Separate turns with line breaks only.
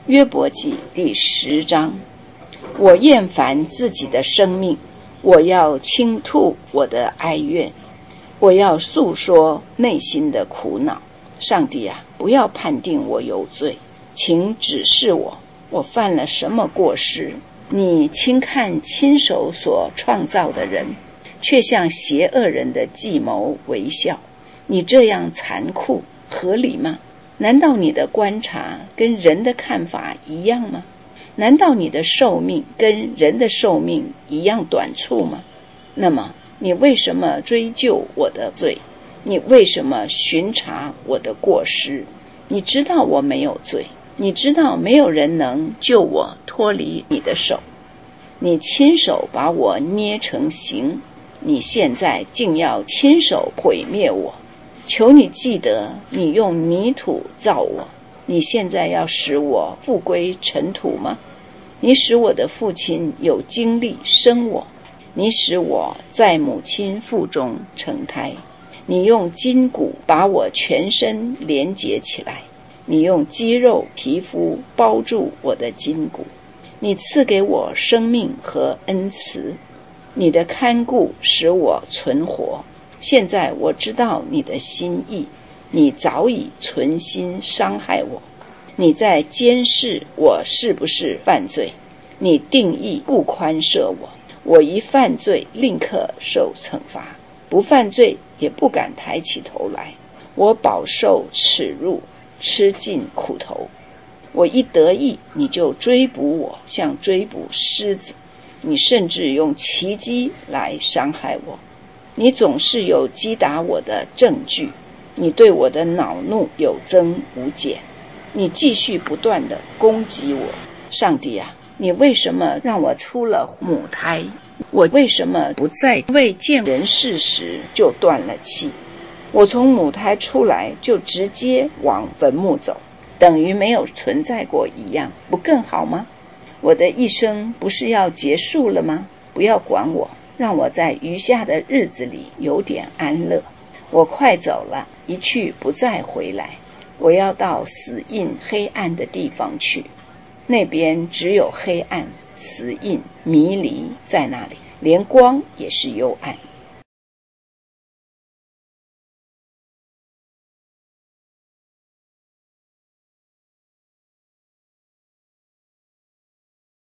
约伯记第10章。我厌烦自己的生命，我要倾吐我的哀怨，我要诉说内心的苦恼。上帝啊，不要判定我有罪，请指示我犯了什么过失。你轻看亲手所创造的人，却向邪恶人的计谋微笑。你这样残酷，合理吗？难道你的观察跟人的看法一样吗？难道你的寿命跟人的寿命一样短促吗？那么你为什么追究我的罪？你为什么巡查我的过失？你知道我没有罪，你知道没有人能救我脱离你的手。你亲手把我捏成形，你现在竟要亲手毁灭我。求你记得，你用泥土造我，你现在要使我复归尘土吗？你使我的父亲有精力生我，你使我在母亲腹中成胎。你用筋骨把我全身连结起来，你用肌肉皮肤包住我的筋骨。你赐给我生命和恩慈，你的看顾使我存活。现在我知道你的心意，你早已存心伤害我。你在监视我是不是犯罪，你定义不宽赦我。我一犯罪立刻受惩罚，不犯罪也不敢抬起头来。我饱受耻辱，吃尽苦头。我一得意，你就追捕我，像追捕狮子。你甚至用奇迹来伤害我。你总是有击打我的证据，你对我的恼怒有增无减，你继续不断地攻击我。上帝啊，你为什么让我出了母胎？我为什么不在未见人世时就断了气？我从母胎出来就直接往坟墓走，等于没有存在过一样，不更好吗？我的一生不是要结束了吗？不要管我，让我在余下的日子里有点安乐。我快走了，一去不再回来。我要到死荫黑暗的地方去，那边只有黑暗、死荫、迷离在那里，连光也是幽暗。